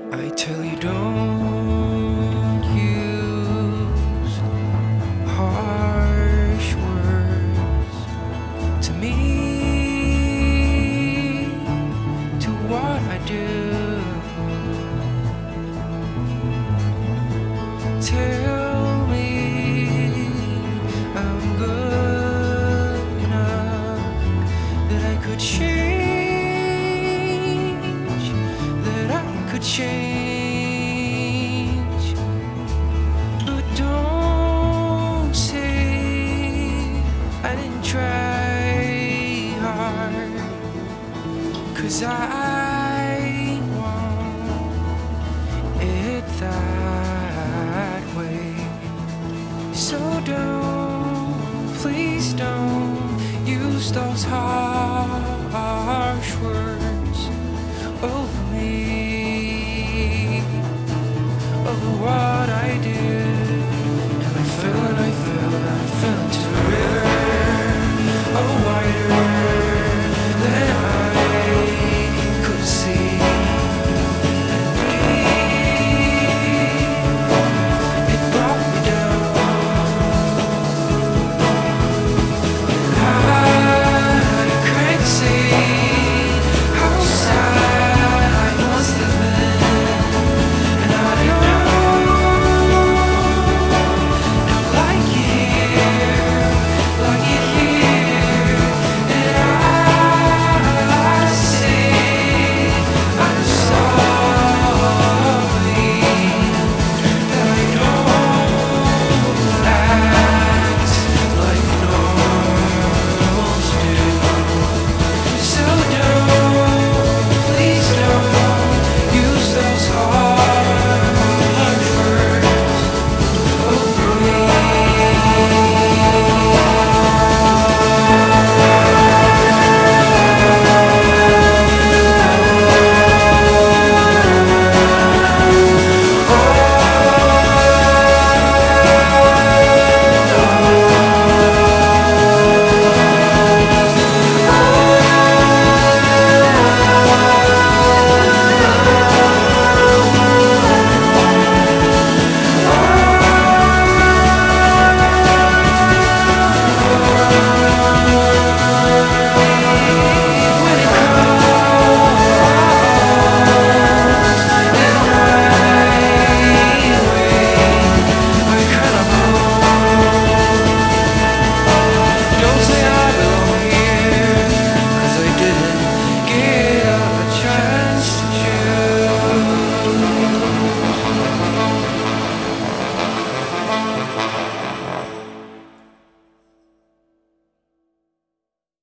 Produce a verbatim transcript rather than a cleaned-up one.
I tell you don't use harsh words to me, to what I do. Tell me I'm good enough, that I could change, that I could change. But don't say I didn't try hard, 'cause I want it that way. So don't, please don't use those harsh words over me, over what I do.